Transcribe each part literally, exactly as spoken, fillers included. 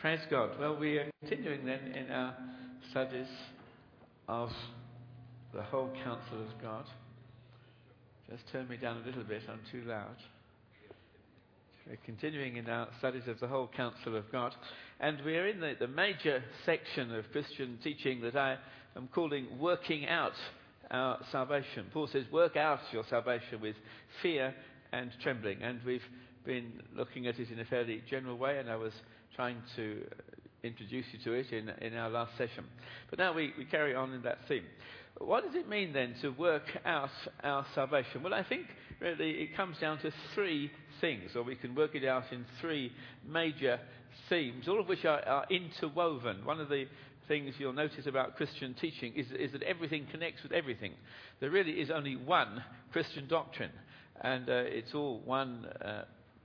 Praise God. Well, we are continuing then in our studies of the whole counsel of God. Just turn me down a little bit, I'm too loud. We're continuing in our studies of the whole counsel of God. And we are in the, the major section of Christian teaching that I am calling working out our salvation. Paul says, work out your salvation with fear and trembling. And we've been looking at it in a fairly general way, and I was trying to introduce you to it in, in our last session. But now we, we carry on in that theme. What does it mean then to work out our salvation? Well, I think really it comes down to three things, or we can work it out in three major themes, all of which are, are interwoven. One of the things you'll notice about Christian teaching is, is that everything connects with everything. There really is only one Christian doctrine, and uh, it's all one uh,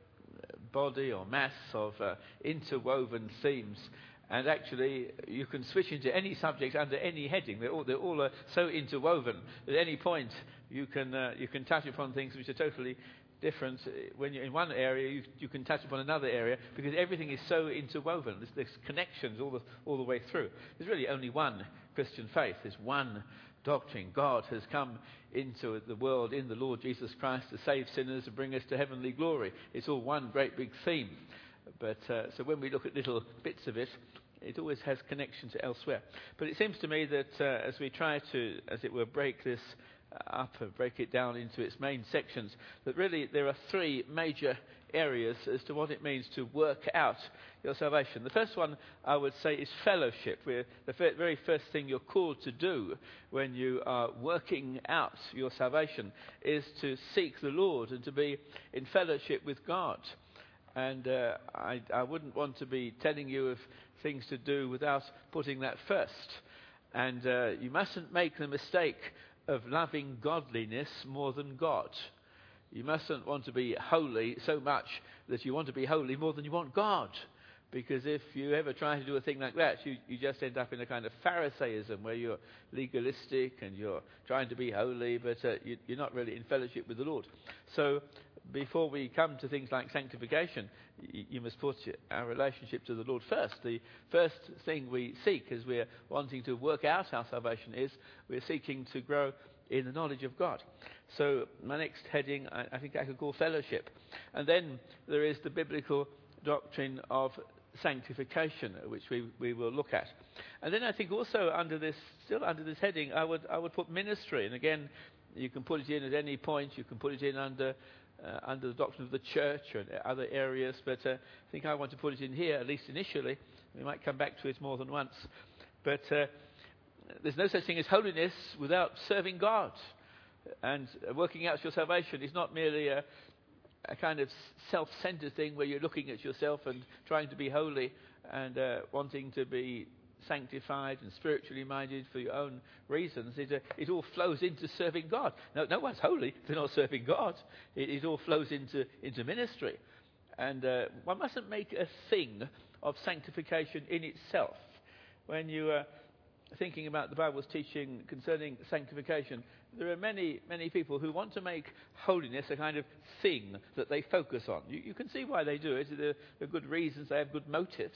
body or mass of uh, interwoven themes. And actually, you can switch into any subject under any heading. They're all, they're all uh, so interwoven that at any point you can uh, you can touch upon things which are totally different. When you're in one area, you, you can touch upon another area because everything is so interwoven. There's, there's connections all the all the way through. There's really only one Christian faith. There's one doctrine. God has come into the world in the Lord Jesus Christ to save sinners and bring us to heavenly glory. It's all one great big theme. But uh, so when we look at little bits of it, it always has connection to elsewhere. But it seems to me that uh, as we try to, as it were, break this up and break it down into its main sections, that really there are three major areas as to what it means to work out your salvation. The first one, I would say, is fellowship. We're, the f- very first thing you're called to do when you are working out your salvation is to seek the Lord and to be in fellowship with God. And uh, I, I wouldn't want to be telling you of things to do without putting that first. And uh, you mustn't make the mistake of loving godliness more than God. You mustn't want to be holy so much that you want to be holy more than you want God. Because if you ever try to do a thing like that, you, you just end up in a kind of Pharisaism where you're legalistic and you're trying to be holy, but uh, you, you're not really in fellowship with the Lord. So before we come to things like sanctification, you, you must put our relationship to the Lord first. The first thing we seek as we're wanting to work out our salvation is we're seeking to grow in the knowledge of God. So my next heading, I, I think I could call fellowship. And then there is the biblical doctrine of sanctification, which we, we will look at. And then I think also under this, still under this heading, I would I would put ministry. And again, you can put it in at any point. You can put it in under uh, under the doctrine of the church or other areas. But uh, I think I want to put it in here, at least initially. We might come back to it more than once. But uh, there's no such thing as holiness without serving God. And working out your salvation is not merely a a kind of self-centered thing where you're looking at yourself and trying to be holy and uh, wanting to be sanctified and spiritually minded for your own reasons. It, uh, it all flows into serving God. No, no one's holy if they're not serving God. It, it all flows into, into ministry. And uh, one mustn't make a thing of sanctification in itself. When you are thinking about the Bible's teaching concerning sanctification, there are many, many people who want to make holiness a kind of thing that they focus on. You, you can see why they do it. There are good reasons. They have good motives.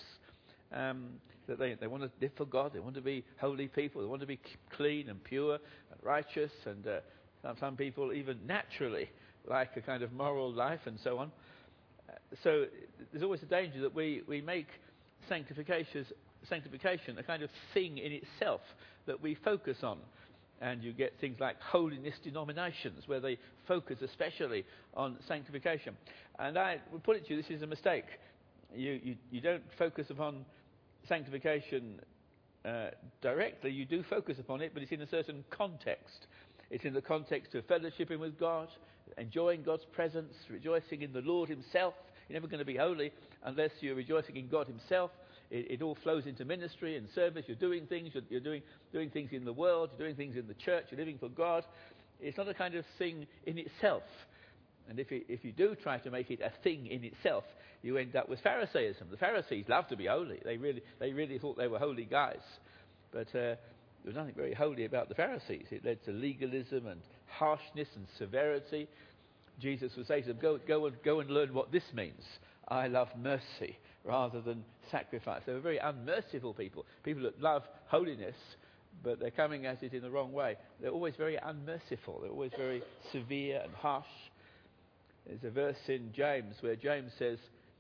Um, that they, they want to live for God. They want to be holy people. They want to be clean and pure and righteous. And uh, some, some people even naturally like a kind of moral life and so on. Uh, so there's always a danger that we, we make sanctification, sanctification a kind of thing in itself that we focus on. And you get things like holiness denominations where they focus especially on sanctification. And I would put it to you, this is a mistake. You, you, you don't focus upon sanctification uh, directly. You do focus upon it, but it's in a certain context. It's in the context of fellowshipping with God, enjoying God's presence, rejoicing in the Lord himself. You're never going to be holy unless you're rejoicing in God himself. It, it all flows into ministry and service. You're doing things. You're, you're doing doing things in the world. You're doing things in the church. You're living for God. It's not a kind of thing in itself. And if, it, if you do try to make it a thing in itself, you end up with Pharisaism. The Pharisees loved to be holy. They really they really thought they were holy guys. But uh, there was nothing very holy about the Pharisees. It led to legalism and harshness and severity. Jesus would say to them, go, go, and, go and learn what this means. I love mercy rather than sacrifice. They were very unmerciful people, people that love holiness, but they're coming at it in the wrong way. They're always very unmerciful. They're always very severe and harsh. There's a verse in James where James says,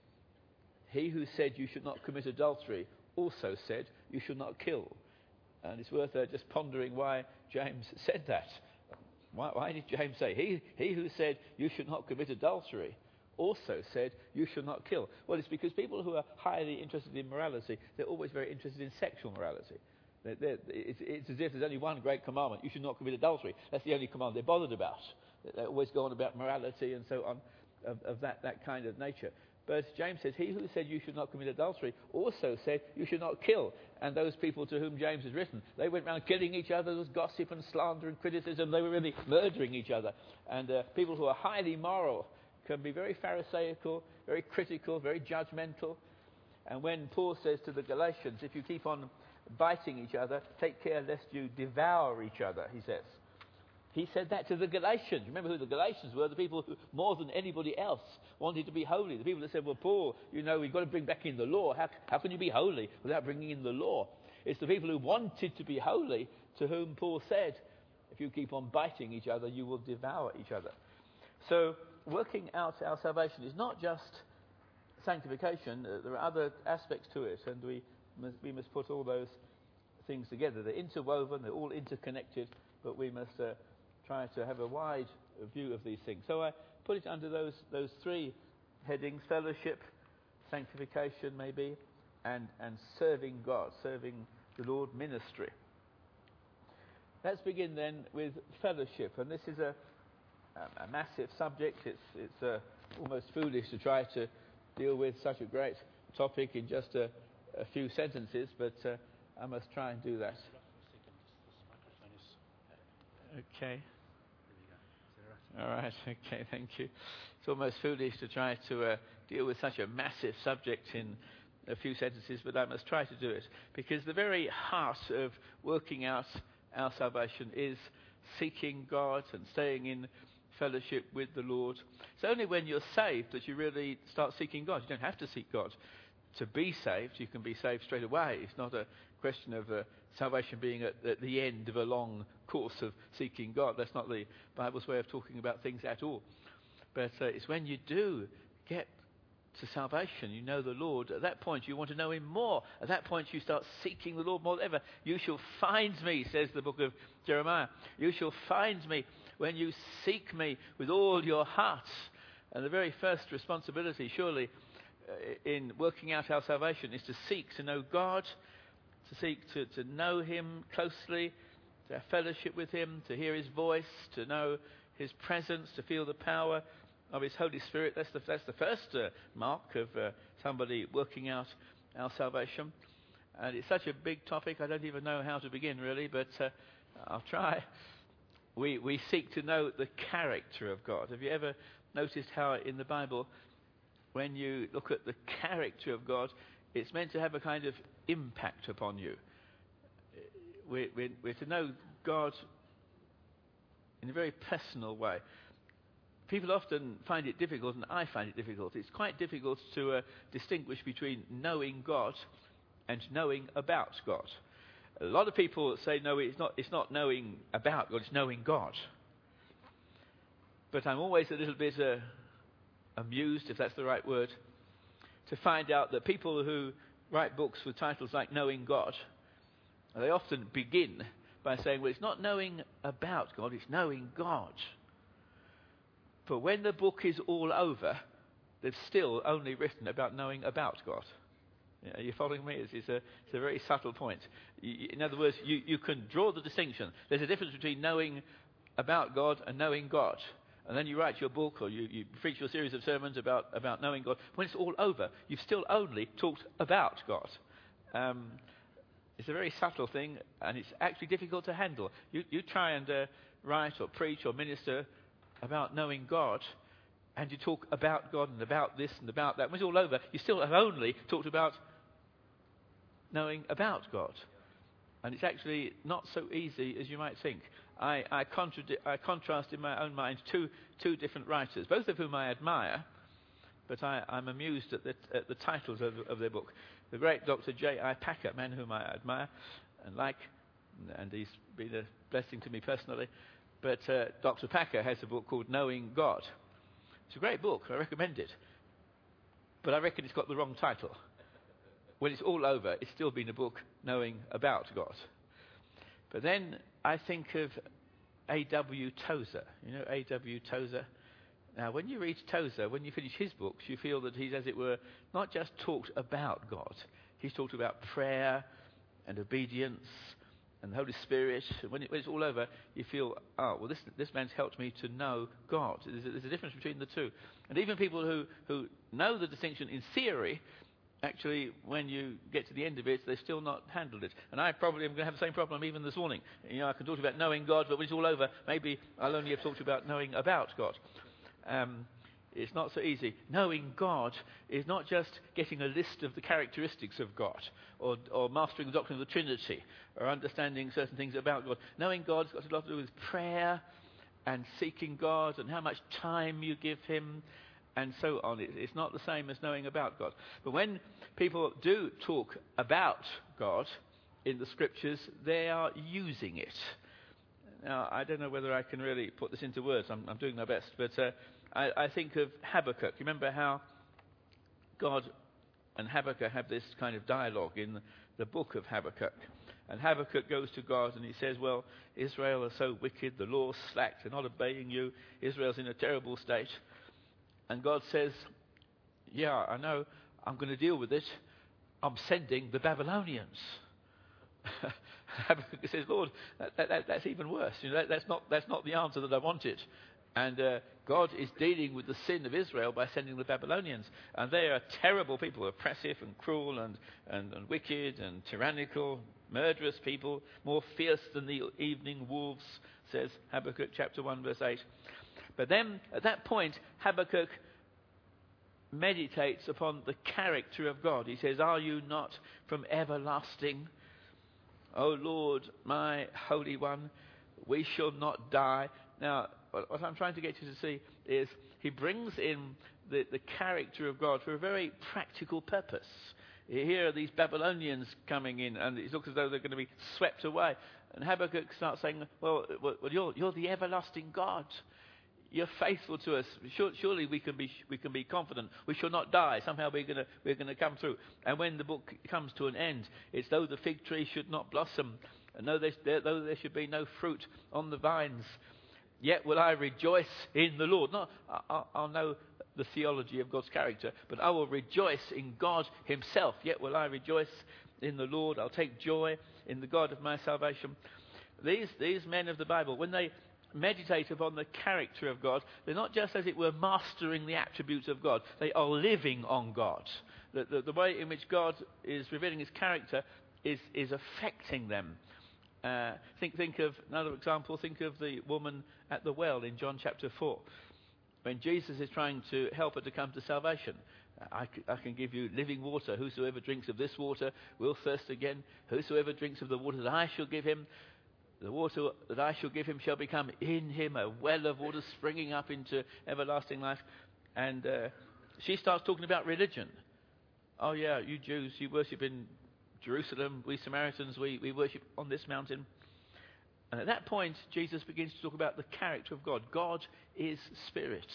he who said you should not commit adultery also said you should not kill. And it's worth uh, just pondering why James said that. Why, why did James say, he, he who said you should not commit adultery also said you should not kill? Well, it's because people who are highly interested in morality, they're always very interested in sexual morality. They're, they're, it's, it's as if there's only one great commandment, you should not commit adultery. That's the only command they're bothered about. They always go on about morality and so on, of, of that, that kind of nature. But James says, he who said you should not commit adultery also said you should not kill. And those people to whom James has written, they went around killing each other. There was gossip and slander and criticism. They were really murdering each other. And uh, people who are highly moral can be very pharisaical, very critical, very judgmental. And when Paul says to the Galatians, if you keep on biting each other, take care lest you devour each other, he says. He said that to the Galatians. Remember who the Galatians were? The people who, more than anybody else, wanted to be holy. The people that said, well, Paul, you know, we've got to bring back in the law. How, how can you be holy without bringing in the law? It's the people who wanted to be holy to whom Paul said, if you keep on biting each other, you will devour each other. So working out our salvation is not just sanctification. Uh, there are other aspects to it, and we must, we must put all those things together. They're interwoven, they're all interconnected, but we must uh, try to have a wide view of these things. So I put it under those those three headings: fellowship, sanctification maybe, and, and serving God, serving the Lord, ministry. Let's begin then with fellowship, and this is a, a, a massive subject. It's, it's uh, almost foolish to try to deal with such a great topic in just a, a few sentences, but uh, I must try and do that. Okay. All right. Okay. Thank you. It's almost foolish to try to uh, deal with such a massive subject in a few sentences, but I must try to do it, because the very heart of working out our salvation is seeking God and staying in fellowship with the Lord. It's only when you're saved that you really start seeking God. You don't have to seek God to be saved. You can be saved straight away. It's not a question of uh, salvation being at, at the end of a long course of seeking God. That's not the Bible's way of talking about things at all. But uh, it's when you do get to salvation, you know the Lord. At that point, you want to know Him more. At that point, you start seeking the Lord more than ever. You shall find me, says the book of Jeremiah. You shall find me when you seek me with all your heart. And the very first responsibility, surely, uh, in working out our salvation is to seek to know God, to seek to, to know Him closely, to have fellowship with Him, to hear His voice, to know His presence, to feel the power of His Holy Spirit. That's the, that's the first uh, mark of uh, somebody working out our salvation. And it's such a big topic, I don't even know how to begin really, but uh, I'll try. We, we seek to know the character of God. Have you ever noticed how in the Bible, when you look at the character of God, it's meant to have a kind of impact upon you? We're, we're, we're to know God in a very personal way. People often find it difficult, and I find it difficult. It's quite difficult to uh, distinguish between knowing God and knowing about God. A lot of people say, no, it's not, it's not knowing about God, it's knowing God. But I'm always a little bit uh, amused, if that's the right word, to find out that people who write books with titles like Knowing God, they often begin by saying, well, it's not knowing about God, it's knowing God. But when the book is all over, they've still only written about knowing about God. Are you following me? It's, it's, a, it's a very subtle point. You, in other words, you, you can draw the distinction. There's a difference between knowing about God and knowing God. And then you write your book or you, you preach your series of sermons about, about knowing God. When it's all over, you've still only talked about God. Um, it's a very subtle thing, and it's actually difficult to handle. You, you try and uh, write or preach or minister about knowing God, and you talk about God and about this and about that. When it's all over, you still have only talked about knowing about God. And it's actually not so easy as you might think. I, I, contradi- I contrast in my own mind two, two different writers, both of whom I admire, but I, I'm amused at the, at the titles of, of their book. The great Doctor J I Packer, a man whom I admire and like, and he's been a blessing to me personally. But uh, Doctor Packer has a book called Knowing God. It's a great book. I recommend it. But I reckon it's got the wrong title. When it's all over, it's still been a book knowing about God. But then I think of A W Tozer. You know A W Tozer? Now, when you read Tozer, when you finish his books, you feel that he's, as it were, not just talked about God. He's talked about prayer and obedience and the Holy Spirit. When, it, when it's all over, you feel, oh, well, this, this man's helped me to know God. There's a, there's a difference between the two. And even people who, who know the distinction in theory, actually, when you get to the end of it, they've still not handled it. And I probably am going to have the same problem even this morning. You know, I can talk about knowing God, but when it's all over, maybe I'll only have talked about knowing about God. Um, it's not so easy. Knowing God is not just getting a list of the characteristics of God, or, or mastering the doctrine of the Trinity, or understanding certain things about God. Knowing God's got a lot to do with prayer and seeking God and how much time you give him, and so on. It's not the same as knowing about God. But when people do talk about God in the Scriptures, they are using it. Now, I don't know whether I can really put this into words. I'm, I'm doing my best. But uh, I, I think of Habakkuk. You remember how God and Habakkuk have this kind of dialogue in the book of Habakkuk. And Habakkuk goes to God and he says, well, Israel are so wicked. The law's slack. They're not obeying you. Israel's in a terrible state. And God says, yeah, I know. I'm going to deal with it. I'm sending the Babylonians. Habakkuk says, Lord, that, that, that's even worse. You know, that, that's not that's not the answer that I wanted. And uh, God is dealing with the sin of Israel by sending the Babylonians. And they are terrible people, oppressive and cruel and, and, and wicked and tyrannical, murderous people, more fierce than the evening wolves, says Habakkuk chapter one, verse eight. But then, at that point, Habakkuk meditates upon the character of God. He says, are you not from everlasting? O Lord, my Holy One, we shall not die. Now, what I'm trying to get you to see is he brings in the, the character of God for a very practical purpose. Here are these Babylonians coming in, and it looks as though they're going to be swept away. And Habakkuk starts saying, well, well you're, you're the everlasting God. You're faithful to us. Surely we can be we can be confident. We shall not die. Somehow we're going to we're going to come through. And when the book comes to an end, it's though the fig tree should not blossom, and though there, though there should be no fruit on the vines, yet will I rejoice in the Lord. Not I'll, I'll know the theology of God's character, but I will rejoice in God Himself. Yet will I rejoice in the Lord. I'll take joy in the God of my salvation. These these men of the Bible, when they meditate upon the character of God, they're not just, as it were, mastering the attributes of God. They are living on God. The, the, the way in which God is revealing His character is, is affecting them. Uh, think, think of another example. Think of the woman at the well in John chapter four, when Jesus is trying to help her to come to salvation. I, I can give you living water. Whosoever drinks of this water will thirst again. Whosoever drinks of the water that I shall give him, the water that I shall give him shall become in him a well of water springing up into everlasting life. And uh, she starts talking about religion. Oh yeah, you Jews, you worship in Jerusalem. We Samaritans, we, we worship on this mountain. And at that point, Jesus begins to talk about the character of God. God is spirit.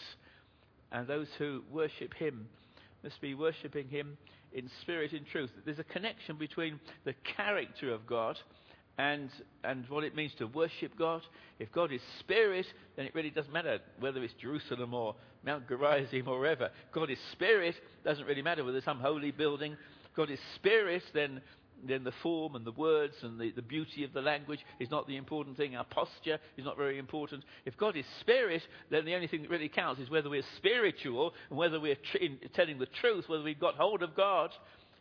And those who worship him must be worshipping him in spirit, in truth. There's a connection between the character of God and and what it means to worship God. If God is spirit, then it really doesn't matter whether it's Jerusalem or Mount Gerizim or wherever. God is spirit, doesn't really matter whether it's some holy building. God is spirit, then then the form and the words and the, the beauty of the language is not the important thing. Our posture is not very important. If God is spirit, then the only thing that really counts is whether we're spiritual and whether we're tr- in, telling the truth, whether we've got hold of God.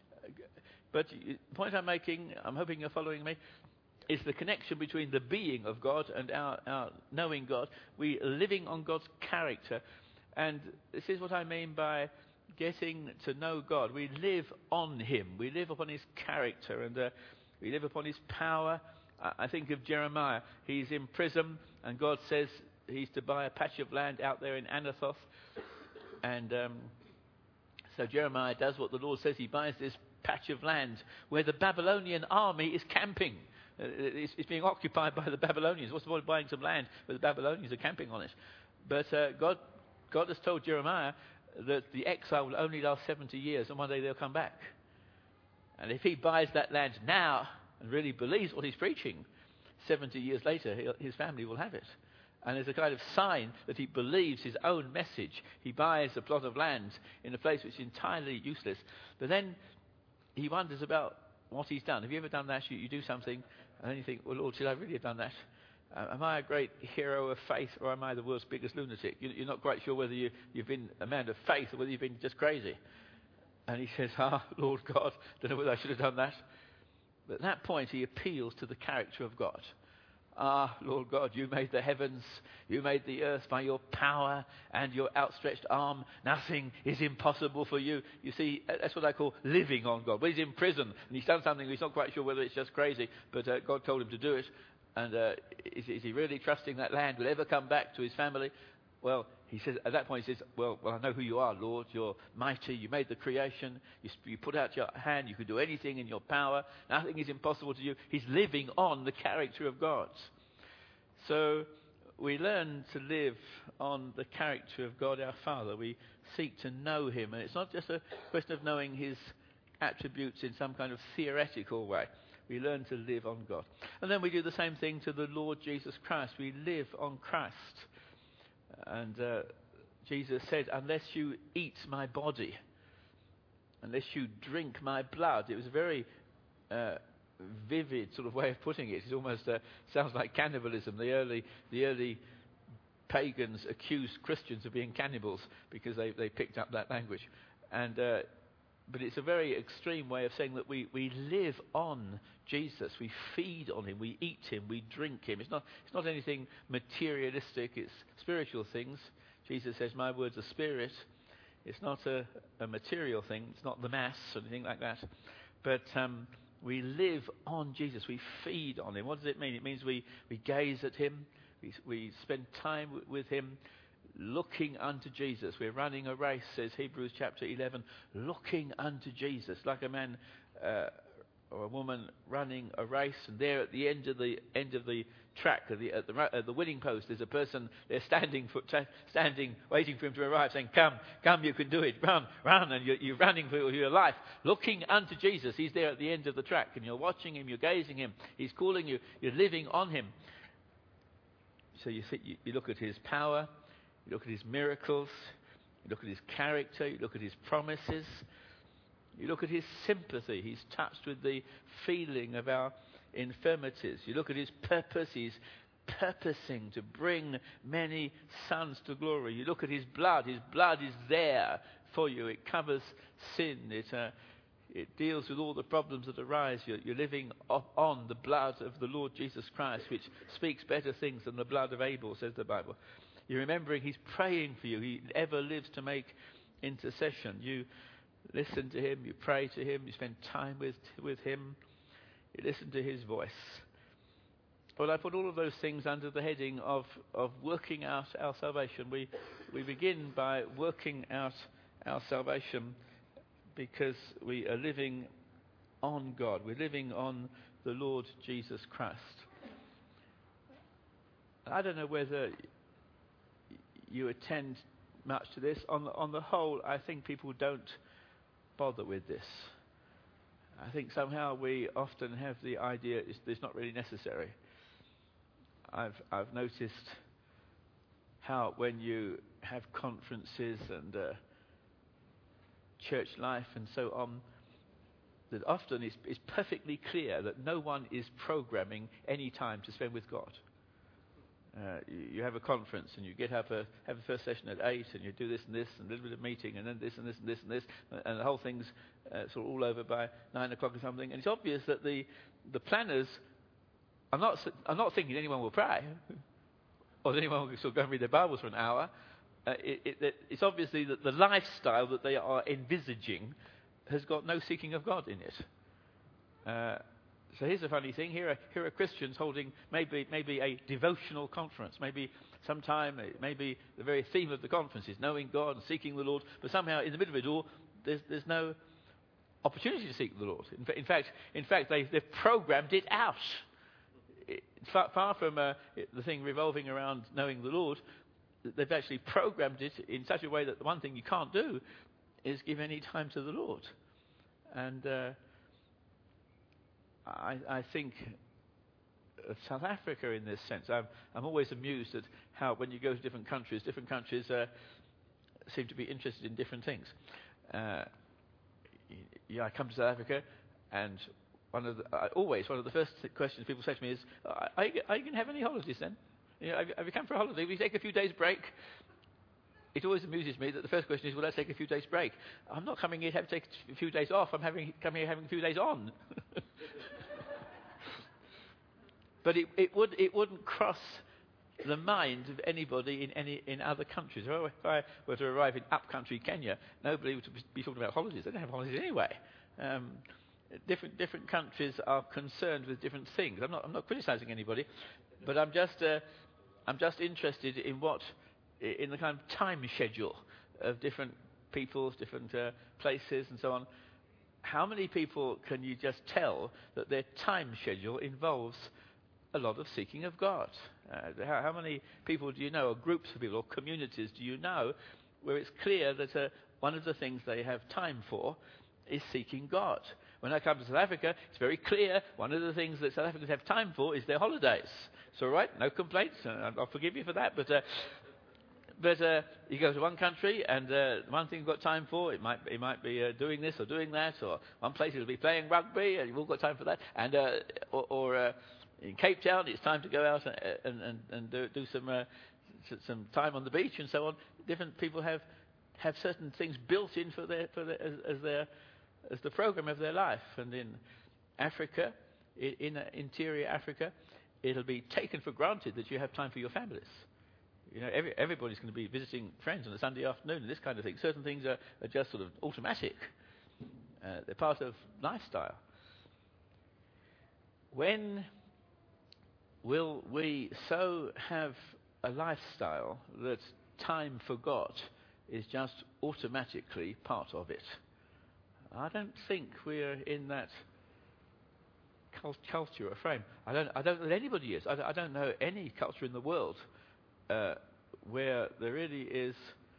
But the point I'm making, I'm hoping you're following me, is the connection between the being of God and our, our knowing God. We are living on God's character. And this is what I mean by getting to know God. We live on him. We live upon his character, and uh, we live upon his power. I, I think of Jeremiah. He's in prison, and God says he's to buy a patch of land out there in Anathoth. And um, So Jeremiah does what the Lord says. He buys this patch of land where the Babylonian army is camping. Uh, it's, it's being occupied by the Babylonians. What's the point of buying some land where the Babylonians are camping on it? But uh, God, God has told Jeremiah that the exile will only last seventy years, and one day they'll come back. And if he buys that land now and really believes what he's preaching, seventy years later his family will have it. And as a kind of sign that he believes his own message, he buys a plot of land in a place which is entirely useless. But then he wonders about what he's done. Have you ever done that? You, you do something and then you think, well, Lord, should I really have done that? Uh, am I a great hero of faith, or am I the world's biggest lunatic? You, you're not quite sure whether you, you've been a man of faith or whether you've been just crazy. And he says, ah, Lord God, don't know whether I should have done that. But at that point he appeals to the character of God. Ah, Lord God, you made the heavens, you made the earth by your power and your outstretched arm. Nothing is impossible for you. You see, that's what I call living on God. Well, he's in prison and he's done something, he's not quite sure whether it's just crazy, but uh, God told him to do it. And uh, is, is he really trusting that land will ever come back to his family? Well, he says, at that point he says, well, well, I know who you are, Lord. You're mighty. You made the creation. You, you put out your hand. You can do anything in your power. Nothing is impossible to you. He's living on the character of God. So we learn to live on the character of God our Father. We seek to know him. And it's not just a question of knowing his attributes in some kind of theoretical way. We learn to live on God. And then we do the same thing to the Lord Jesus Christ. We live on Christ. And uh, Jesus said, unless you eat my body, unless you drink my blood. It was a very uh, vivid sort of way of putting it. It almost uh, sounds like cannibalism. The early, the early pagans accused Christians of being cannibals because they, they picked up that language. And uh, but it's a very extreme way of saying that we, we live on Jesus. We feed on him. We eat him. We drink him. It's not, it's not anything materialistic. It's spiritual things. Jesus says, my words are spirit. It's not a, a material thing. It's not the mass or anything like that. But um, we live on Jesus. We feed on him. What does it mean? It means we, we gaze at him. We, we spend time w- with him. Looking unto Jesus. We're running a race, says Hebrews chapter eleven. Looking unto Jesus. Like a man uh, or a woman running a race, and there at the end of the end of the track, at the, at the, at the winning post, there's a person there standing, for, t- standing, waiting for him to arrive, saying, come, come, you can do it. Run, run. And you're, you're running for your life. Looking unto Jesus. He's there at the end of the track, and you're watching him, you're gazing him. He's calling you. You're living on him. So you, see, you, you look at his power. You look at his miracles, you look at his character, you look at his promises, you look at his sympathy. He's touched with the feeling of our infirmities. You look at his purpose. He's purposing to bring many sons to glory. You look at his blood. His blood is there for you. It covers sin. It, uh, it deals with all the problems that arise. You're, you're living on the blood of the Lord Jesus Christ, which speaks better things than the blood of Abel, says the Bible. You're remembering he's praying for you. He ever lives to make intercession. You listen to him. You pray to him. You spend time with, with him. You listen to his voice. Well, I put all of those things under the heading of, of working out our salvation. We, we begin by working out our salvation because we are living on God. We're living on the Lord Jesus Christ. I don't know whether you attend much to this. On the, on the whole, I think people don't bother with this. I think somehow we often have the idea it's, it's not really necessary. I've I've noticed how when you have conferences and uh, church life and so on, that often it's, it's perfectly clear that no one is programming any time to spend with God. Uh, you, you have a conference and you get up a, have a first session at eight and you do this and this and a little bit of meeting and then this and this and this and this and the whole thing's uh, sort of all over by nine o'clock or something. And it's obvious that the the planners are not are not thinking anyone will pray or that anyone will sort of go and read their Bibles for an hour. Uh, it, it, it, it's obviously that the lifestyle that they are envisaging has got no seeking of God in it. Uh, So here's a funny thing. Here are, here are Christians holding maybe maybe a devotional conference. Maybe sometime, maybe the very theme of the conference is knowing God and seeking the Lord. But somehow in the middle of it all, there's, there's no opportunity to seek the Lord. In, fa- in fact, in fact, they, they've programmed it out. It, far, far from uh, it, the thing revolving around knowing the Lord, they've actually programmed it in such a way that the one thing you can't do is give any time to the Lord. And uh, I, I think of South Africa in this sense. I'm, I'm always amused at how when you go to different countries, different countries uh, seem to be interested in different things. Uh, yeah, I come to South Africa, and one of the, uh, always one of the first questions people say to me is, "Are you, are you going to have any holidays then? You know, have, you, have you come for a holiday? Will you take a few days break?" It always amuses me that the first question is, "Will I take a few days break?" I'm not coming here to take a few days off. I'm having coming here having a few days on. But it, it would it wouldn't cross the mind of anybody in any in other countries. If I were to arrive in upcountry Kenya, nobody would be talking about holidays. They don't have holidays anyway. Um, different different countries are concerned with different things. I'm not I'm not criticising anybody, but I'm just uh, I'm just interested in what in the kind of time schedule of different peoples, different uh, places, and so on. How many people can you just tell that their time schedule involves a lot of seeking of God? Uh, how, how many people do you know, or groups of people, or communities do you know, where it's clear that uh, one of the things they have time for is seeking God? When I come to South Africa, it's very clear one of the things that South Africans have time for is their holidays. It's all right, no complaints, uh, I'll forgive you for that, but uh, but uh, you go to one country, and uh, one thing you've got time for, it might it might be uh, doing this or doing that, or one place it'll be playing rugby, and you've all got time for that, and uh, or, or uh, in Cape Town, it's time to go out and, and, and do, do some uh, some time on the beach and so on. Different people have have certain things built in for their for their, as, as their as the program of their life. And in Africa, in, in uh, interior Africa, it'll be taken for granted that you have time for your families. You know, every, everybody's going to be visiting friends on a Sunday afternoon and this kind of thing. Certain things are, are just sort of automatic. Uh, they're part of lifestyle. When will we so have a lifestyle that time for God is just automatically part of it? I don't think we're in that cult- culture or frame. I don't. I don't know that anybody is. I, I don't know any culture in the world uh, where there really is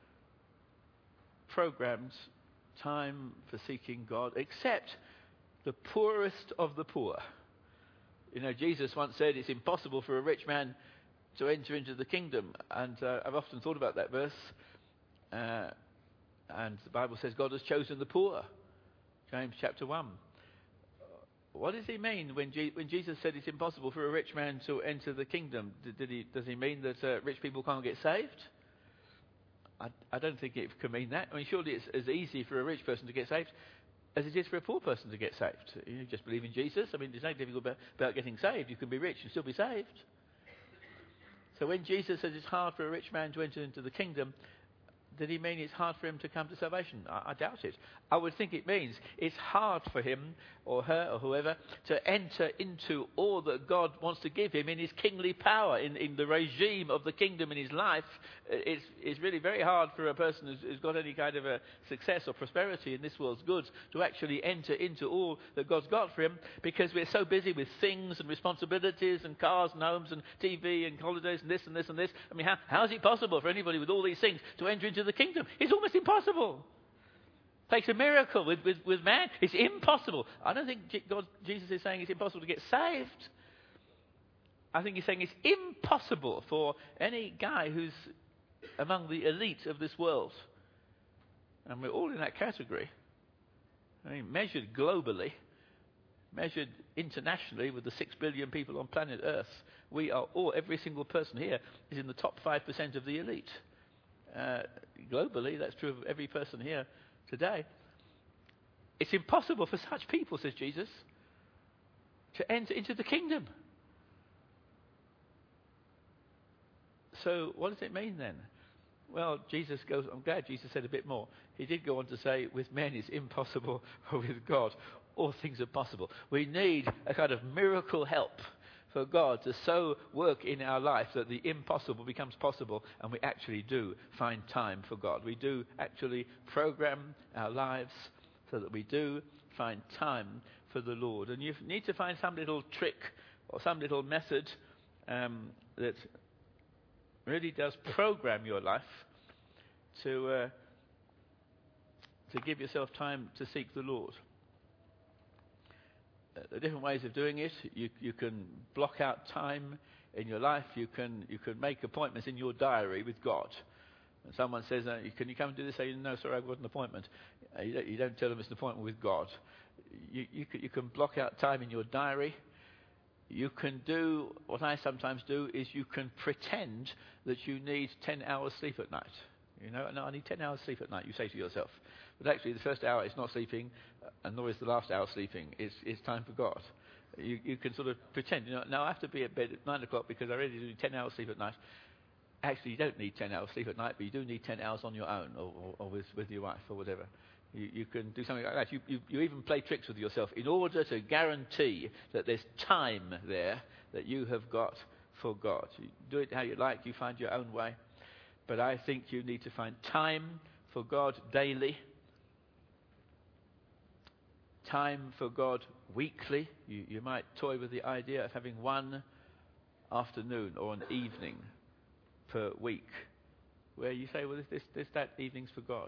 programmed time for seeking God, except the poorest of the poor. You know, Jesus once said it's impossible for a rich man to enter into the kingdom. And uh, I've often thought about that verse. Uh, and the Bible says God has chosen the poor. James chapter one. What does he mean when, Je- when Jesus said it's impossible for a rich man to enter the kingdom? Did, did he, does he mean that uh, rich people can't get saved? I, I don't think it can mean that. I mean, surely it's as easy for a rich person to get saved as it is for a poor person to get saved. You just believe in Jesus. I mean, there's nothing difficult about, about getting saved. You can be rich and still be saved. So when Jesus says it's hard for a rich man to enter into the kingdom, did he mean it's hard for him to come to salvation? I, I doubt it. I would think it means it's hard for him or her or whoever to enter into all that God wants to give him in his kingly power, in, in the regime of the kingdom in his life. It's, it's really very hard for a person who's, who's got any kind of a success or prosperity in this world's goods to actually enter into all that God's got for him, because we're so busy with things and responsibilities and cars and homes and T V and holidays and this and this and this. I mean, how, how is it possible for anybody with all these things to enter into the kingdom? It's almost impossible. It takes a miracle with, with, with man. It's impossible. I don't think God, Jesus is saying it's impossible to get saved. I think he's saying it's impossible for any guy who's among the elite of this world. And we're all in that category. I mean, measured globally, measured internationally with the six billion people on planet Earth, we are all, every single person here is in the top five percent of the elite. Uh, globally, that's true of every person here today. It's impossible for such people, says Jesus, to enter into the kingdom. So what does it mean then? Well, Jesus goes, I'm glad Jesus said a bit more. He did go on to say, with men it's impossible, but with God all things are possible. We need a kind of miracle help for God to so work in our life that the impossible becomes possible, and we actually do find time for God. We do actually program our lives so that we do find time for the Lord. And you need to find some little trick or some little method um, that really does program your life to uh, to give yourself time to seek the Lord. Uh, there are different ways of doing it. You you can block out time in your life. You can you can make appointments in your diary with God. When someone says, uh, "Can you come and do this?" Say, "No, sorry, I've got an appointment." Uh, you, don't, you don't tell them it's an appointment with God. You you can, you can block out time in your diary. You can do what I sometimes do is you can pretend that you need ten hours sleep at night. You know, no, I need ten hours sleep at night. You say to yourself, but actually the first hour is not sleeping, and nor is the last hour sleeping. It's it's time for God. You you can sort of pretend. You know, now I have to be at bed at nine o'clock because I really do ten hours sleep at night. Actually, you don't need ten hours sleep at night, but you do need ten hours on your own, or, or, or with with your wife, or whatever. You, you can do something like that. You, you, you even play tricks with yourself in order to guarantee that there's time there that you have got for God. You do it how you like. You find your own way. But I think you need to find time for God daily. Time for God weekly. You, you might toy with the idea of having one afternoon or an evening per week where you say, well, this, this, this that evening's for God.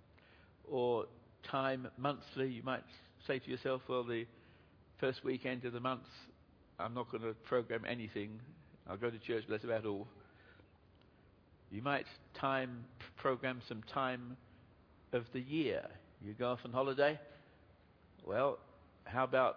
Or time monthly, you might say to yourself, well, the first weekend of the month, I'm not going to program anything. I'll go to church, but that's about all. You might time program some time of the year. You go off on holiday. Well, how about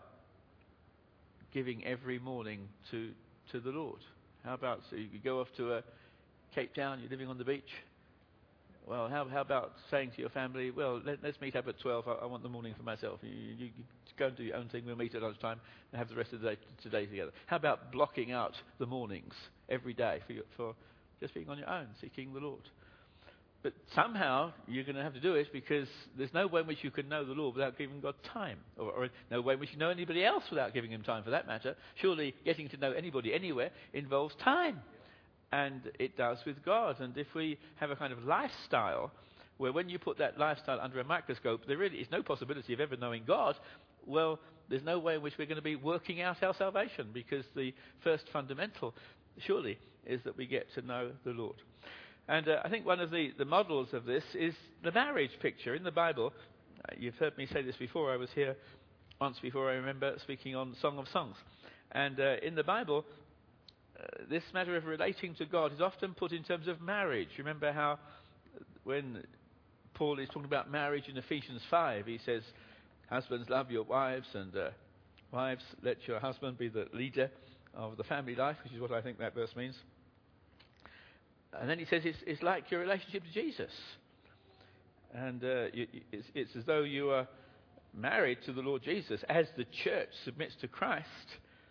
giving every morning to, to the Lord? How about, so you go off to a Cape Town, you're living on the beach. Well, how, how about saying to your family, well, let, let's meet up at twelve. I, I want the morning for myself. You, you, you go and do your own thing. We'll meet at lunchtime and have the rest of the day today together. How about blocking out the mornings every day for, your, for just being on your own, seeking the Lord? But somehow you're going to have to do it because there's no way in which you can know the Lord without giving God time. Or, or no way in which you know anybody else without giving him time, for that matter. Surely getting to know anybody anywhere involves time. And it does with God. And if we have a kind of lifestyle where when you put that lifestyle under a microscope, there really is no possibility of ever knowing God, well, there's no way in which we're going to be working out our salvation, because the first fundamental, surely, is that we get to know the Lord. And uh, I think one of the, the models of this is the marriage picture in the Bible. Uh, you've heard me say this before. I was here once before, I remember, speaking on Song of Songs. And uh, in the Bible, Uh, this matter of relating to God is often put in terms of marriage. Remember how when Paul is talking about marriage in Ephesians five, he says, husbands, love your wives, and uh, wives, let your husband be the leader of the family life, which is what I think that verse means. And then he says it's, it's like your relationship to Jesus. And uh, you, it's, it's as though you are married to the Lord Jesus as the church submits to Christ.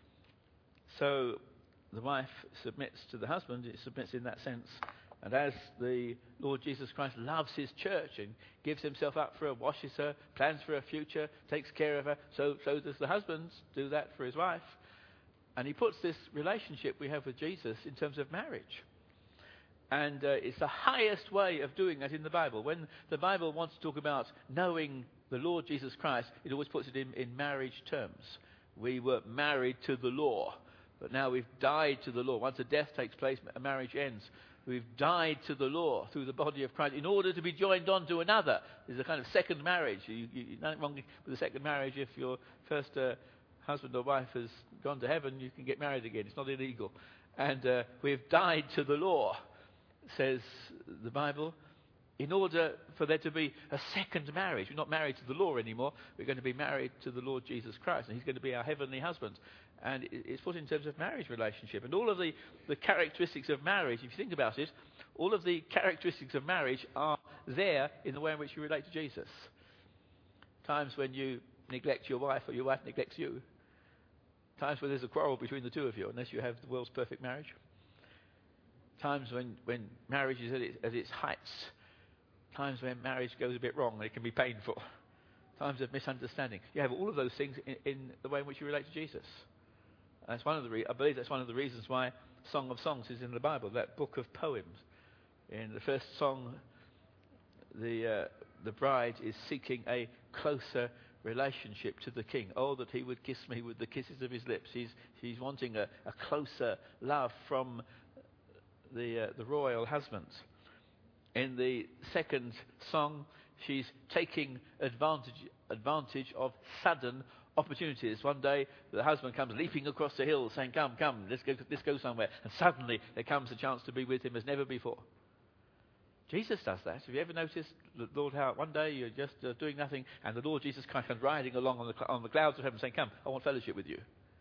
So the wife submits to the husband, it submits in that sense. And as the Lord Jesus Christ loves his church and gives himself up for her, washes her, plans for her future, takes care of her, so, so does the husband do that for his wife. And he puts this relationship we have with Jesus in terms of marriage. And uh, it's the highest way of doing that in the Bible. When the Bible wants to talk about knowing the Lord Jesus Christ, it always puts it in, in marriage terms. We were married to the law, but now we've died to the law. Once a death takes place, a marriage ends. We've died to the law through the body of Christ in order to be joined on to another. There's a kind of second marriage. You, you, nothing wrong with a second marriage. If your first uh, husband or wife has gone to heaven, you can get married again. It's not illegal. And uh, we've died to the law, says the Bible, in order for there to be a second marriage. We're not married to the law anymore. We're going to be married to the Lord Jesus Christ, and he's going to be our heavenly husband. And it's put in terms of marriage relationship. And all of the, the characteristics of marriage, if you think about it, all of the characteristics of marriage are there in the way in which you relate to Jesus. Times when you neglect your wife or your wife neglects you. Times when there's a quarrel between the two of you, unless you have the world's perfect marriage. Times when, when marriage is at its, at its heights. Times when marriage goes a bit wrong and it can be painful. Times of misunderstanding. You have all of those things in, in the way in which you relate to Jesus. That's one of the re- I believe that's one of the reasons why Song of Songs is in the Bible, that book of poems. In the first song, the uh, the bride is seeking a closer relationship to the king. Oh, that he would kiss me with the kisses of his lips. He's she's wanting a, a closer love from the uh, the royal husband. In the second song, she's taking advantage advantage of sudden opportunities. One day, the husband comes leaping across the hill, saying, "Come, come, let's go, let's go somewhere." And suddenly, there comes a chance to be with him as never before. Jesus does that. Have you ever noticed, Lord, how one day you're just uh, doing nothing, and the Lord Jesus kind of riding along on the on the clouds of heaven, saying, "Come, I want fellowship with you."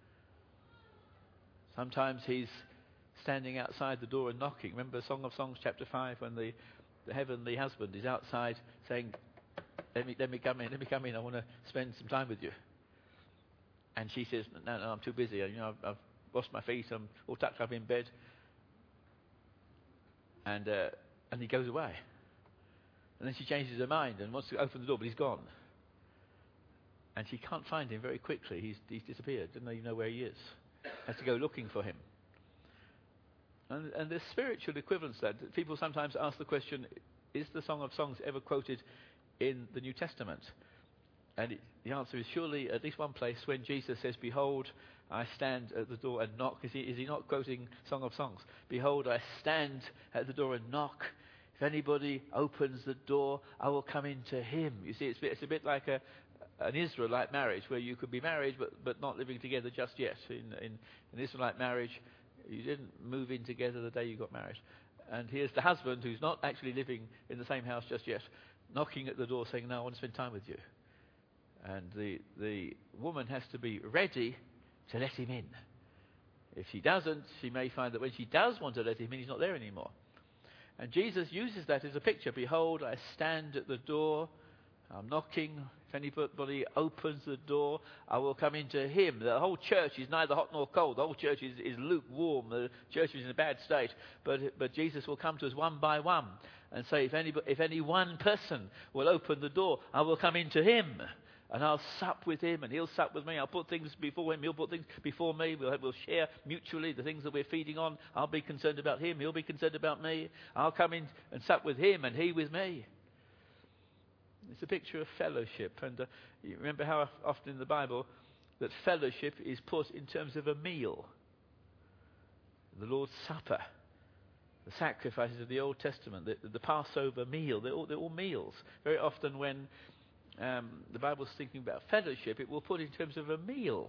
Sometimes he's standing outside the door and knocking. Remember Song of Songs, chapter five, when the, the heavenly husband is outside saying, "Let me let me come in, let me come in. I want to spend some time with you." And she says, "No, no, I'm too busy. You know, I've, I've washed my feet. I'm all tucked up in bed." And uh, and he goes away. And then she changes her mind and wants to open the door, but he's gone. And she can't find him very quickly. He's he's disappeared. Doesn't even know where he is. Has to go looking for him. And and there's spiritual equivalents to that. People sometimes ask the question: is the Song of Songs ever quoted in the New Testament? And it, the answer is surely at least one place when Jesus says, "Behold, I stand at the door and knock." Is he, is he not quoting Song of Songs? "Behold, I stand at the door and knock. If anybody opens the door, I will come into him." You see, it's, it's a bit like a, an Israelite marriage, where you could be married but, but not living together just yet. In, in an Israelite marriage, you didn't move in together the day you got married. And here's the husband who's not actually living in the same house just yet, knocking at the door saying, "No, I want to spend time with you." And the the woman has to be ready to let him in. If she doesn't, she may find that when she does want to let him in, he's not there anymore. And Jesus uses that as a picture. "Behold, I stand at the door. I'm knocking. If anybody opens the door, I will come into him." The whole church is neither hot nor cold. The whole church is, is lukewarm. The church is in a bad state. But but Jesus will come to us one by one and say, if any, if any one person will open the door, I will come into him. And I'll sup with him, and he'll sup with me. I'll put things before him, he'll put things before me. We'll, we'll share mutually the things that we're feeding on. I'll be concerned about him, he'll be concerned about me. I'll come in and sup with him, and he with me. It's a picture of fellowship. And uh, you remember how often in the Bible that fellowship is put in terms of a meal. The Lord's Supper, the sacrifices of the Old Testament, the, the Passover meal, they're all, they're all meals. Very often when Um, the Bible's thinking about fellowship, it will put in terms of a meal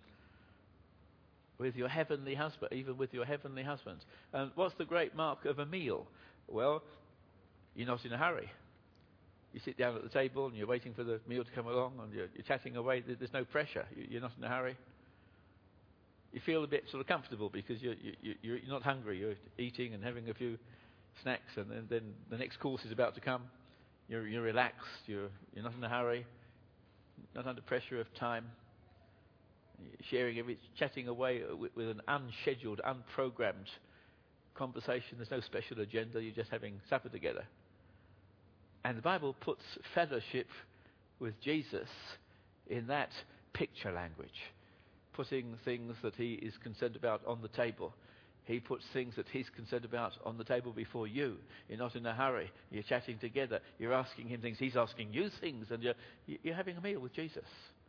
with your heavenly husband, even with your heavenly husband. And what's the great mark of a meal? Well, you're not in a hurry. You sit down at the table and you're waiting for the meal to come along, and you're, you're chatting away. There's no pressure. You're not in a hurry. You feel a bit sort of comfortable because you're, you're, you're not hungry. You're eating and having a few snacks, and then, then the next course is about to come. You're, you're relaxed, you're, you're not in a hurry, not under pressure of time. You're sharing, every, chatting away with, with an unscheduled, unprogrammed conversation. There's no special agenda, you're just having supper together. And the Bible puts fellowship with Jesus in that picture language, putting things that he is concerned about on the table. He puts things that he's concerned about on the table before you. You're not in a hurry. You're chatting together. You're asking him things. He's asking you things. And you're, you're having a meal with Jesus.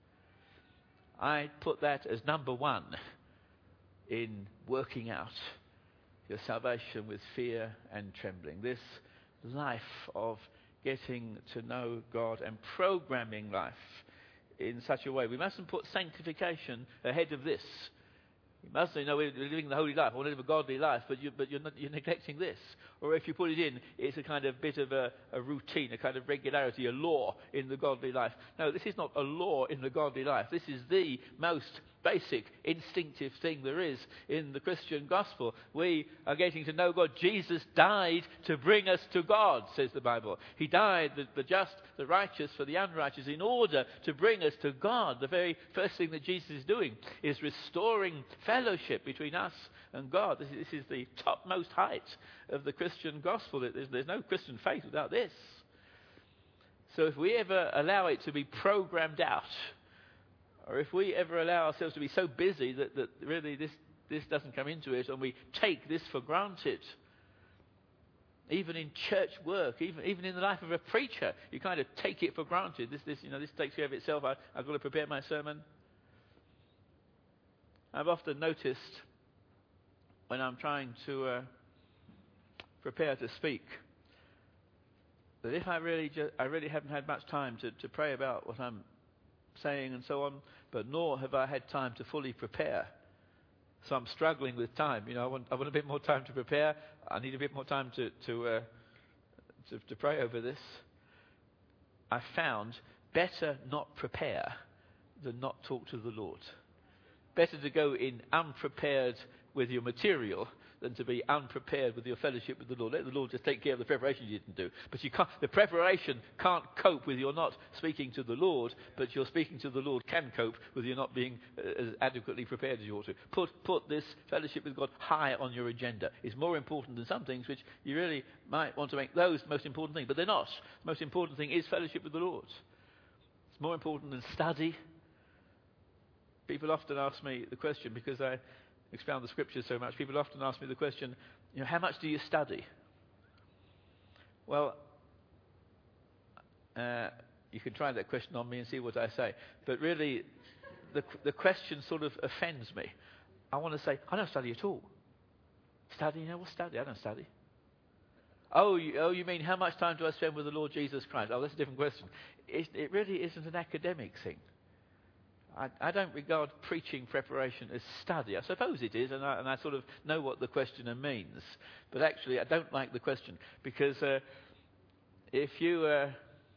I put that as number one in working out your salvation with fear and trembling. This life of getting to know God and programming life in such a way. We mustn't put sanctification ahead of this. You must say, no, we're living the holy life. I want to live a godly life, but, you, but you're, not, you're neglecting this. Or if you put it in, it's a kind of bit of a, a routine, a kind of regularity, a law in the godly life. No, this is not a law in the godly life. This is the most basic, instinctive thing there is in the Christian gospel. We are getting to know God. Jesus died to bring us to God, says the Bible. He died, the, the just, the righteous for the unrighteous, in order to bring us to God. The very first thing that Jesus is doing is restoring fellowship between us and God. This is, this is the topmost height of the Christian gospel. There's, there's no Christian faith without this. So if we ever allow it to be programmed out, or if we ever allow ourselves to be so busy that, that really this, this doesn't come into it, and we take this for granted, even in church work, even even in the life of a preacher, you kind of take it for granted. This, this, you know, this takes care of itself. I, I've got to prepare my sermon. I've often noticed when I'm trying to uh, prepare to speak, that if I really ju- I really haven't had much time to, to pray about what I'm saying and so on, but nor have I had time to fully prepare. So I'm struggling with time. You know, I want I want a bit more time to prepare. I need a bit more time to to uh, to, to pray over this. I found better not prepare than not talk to the Lord. Better to go in unprepared with your material than to be unprepared with your fellowship with the Lord. Let the Lord just take care of the preparation you didn't do. But you can't, the preparation can't cope with your not speaking to the Lord, but your speaking to the Lord can cope with you not being uh, as adequately prepared as you ought to. Put, put this fellowship with God high on your agenda. It's more important than some things which you really might want to make those the most important thing, but they're not. The most important thing is fellowship with the Lord. It's more important than study. People often ask me the question, because I expound the scriptures so much, people often ask me the question, you know, how much do you study? Well, uh, you can try that question on me and see what I say. But really, the the question sort of offends me. I want to say, I don't study at all. Study? You know, what study? I don't study. Oh, you, oh, you mean how much time do I spend with the Lord Jesus Christ? Oh, that's a different question. It, it really isn't an academic thing. I, I don't regard preaching preparation as study. I suppose it is, and I, and I sort of know what the questioner means. But actually, I don't like the question, because uh, if you uh,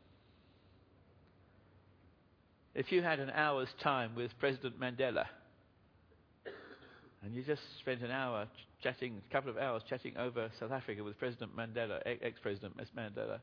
if you had an hour's time with President Mandela, and you just spent an hour ch- chatting, a couple of hours chatting over South Africa with President Mandela, ex-President Mandela,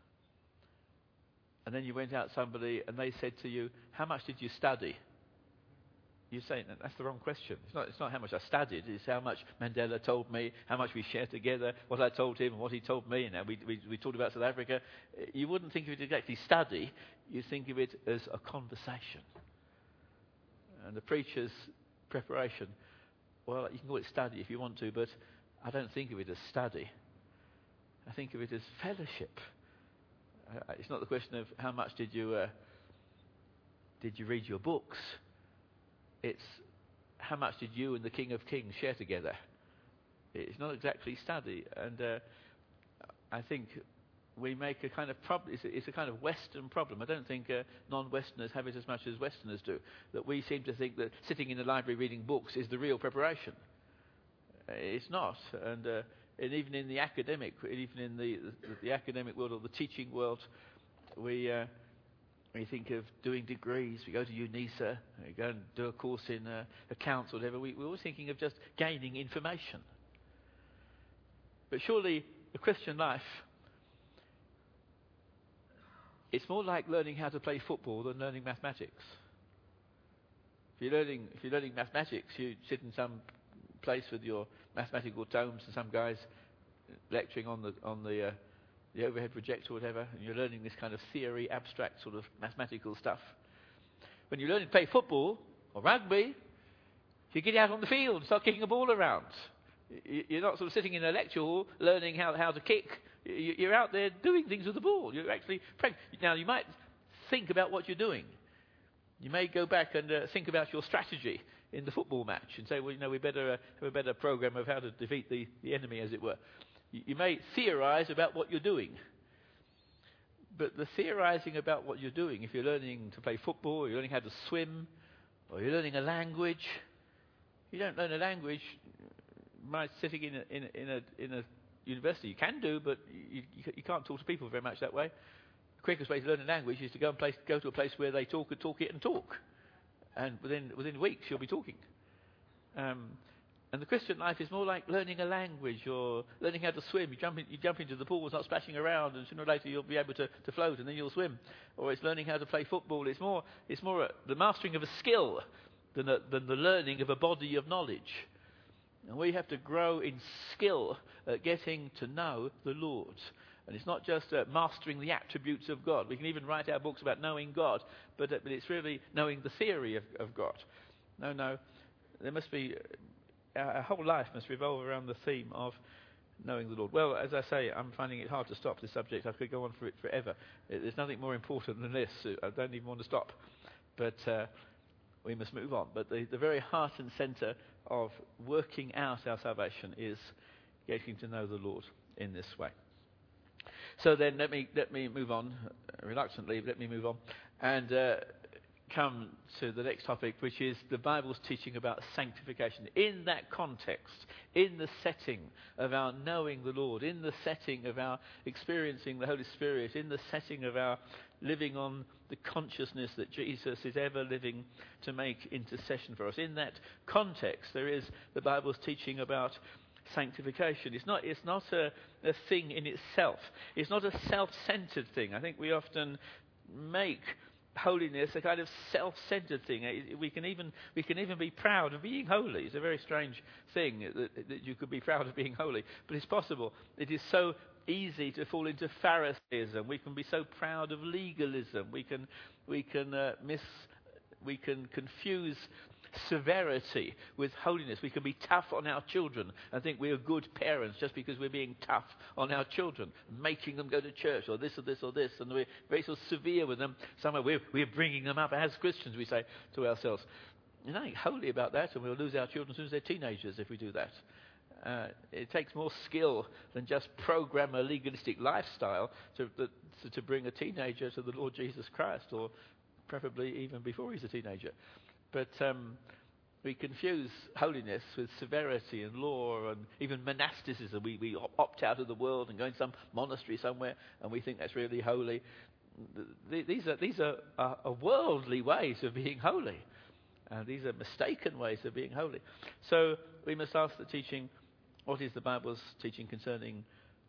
and then you went out somebody and they said to you, how much did you study? You say, that's the wrong question. It's not, it's not how much I studied, it's how much Mandela told me, how much we shared together, what I told him and what he told me, and we, we, we talked about South Africa. You wouldn't think of it as exactly study, you think of it as a conversation. And the preacher's preparation, well, you can call it study if you want to, but I don't think of it as study. I think of it as fellowship. Uh, it's not the question of how much did you uh, did you read your books. It's how much did you and the King of Kings share together. It's not exactly study, and uh, I think we make a kind of problem. It's, it's a kind of Western problem. I don't think uh, non-Westerners have it as much as Westerners do. That we seem to think that sitting in the library reading books is the real preparation. Uh, it's not, and. Uh, And even in the academic, even in the, the, the academic world or the teaching world, we uh, we think of doing degrees. We go to UNISA, we go and do a course in uh, accounts or whatever. We, we're always thinking of just gaining information. But surely the Christian life, it's more like learning how to play football than learning mathematics. If you're learning, if you're learning mathematics, you sit in some place with your mathematical tomes and some guys lecturing on the on the uh, the overhead projector or whatever, and you're learning this kind of theory, abstract sort of mathematical stuff. When you're learning to play football or rugby, you get out on the field and start kicking a ball around. You're not sort of sitting in a lecture hall learning how how to kick. You're out there doing things with the ball. You're actually now you might think about what you're doing. You may go back and uh, think about your strategy in the football match and say, well, you know, we better uh, have a better program of how to defeat the, the enemy, as it were. You, you may theorize about what you're doing. But the theorizing about what you're doing, if you're learning to play football, or you're learning how to swim, or you're learning a language, you don't learn a language by sitting in a, in a, in a, in a university. You can do, but you, you, you can't talk to people very much that way. The quickest way to learn a language is to go and place, go to a place where they talk and talk it and talk. And within within weeks, you'll be talking. Um, and the Christian life is more like learning a language or learning how to swim. You jump in, you jump into the pool, it's not splashing around, and sooner or later you'll be able to, to float, and then you'll swim. Or it's learning how to play football. It's more it's more a, the mastering of a skill than a, than the learning of a body of knowledge. And we have to grow in skill at getting to know the Lord. And it's not just uh, mastering the attributes of God. We can even write our books about knowing God, but, uh, but it's really knowing the theory of, of God. No, no, there must be, uh, our, our whole life must revolve around the theme of knowing the Lord. Well, as I say, I'm finding it hard to stop this subject. I could go on for it forever. There's nothing more important than this. I don't even want to stop. But uh, we must move on. But the, the very heart and centre of working out our salvation is getting to know the Lord in this way. So then let me let me move on, uh, reluctantly, let me move on and uh, come to the next topic, which is the Bible's teaching about sanctification. In that context, in the setting of our knowing the Lord, in the setting of our experiencing the Holy Spirit, in the setting of our living on the consciousness that Jesus is ever living to make intercession for us. In that context, there is the Bible's teaching about sanctification. It's not, it's not a, a thing in itself. It's not a self-centered thing. I think we often make holiness a kind of self-centered thing. We can even we can even be proud of being holy. It's a very strange thing that, that you could be proud of being holy, but it's possible. It is so easy to fall into Pharisaism. We can be so proud of legalism. We can we can uh, miss we can confuse severity with holiness. We can be tough on our children and think we are good parents just because we're being tough on our children, making them go to church or this or this or this, and we're very sort of severe with them. Somehow we're, we're bringing them up as Christians, we say to ourselves. There's nothing holy about that, and we'll lose our children as soon as they're teenagers if we do that. Uh, it takes more skill than just program a legalistic lifestyle to, to, to bring a teenager to the Lord Jesus Christ, or preferably even before he's a teenager. But um, we confuse holiness with severity and law and even monasticism. We, we opt out of the world and go in some monastery somewhere, and we think that's really holy. These are these are, are, are worldly ways of being holy. Uh, these are mistaken ways of being holy. So we must ask the teaching, what is the Bible's teaching concerning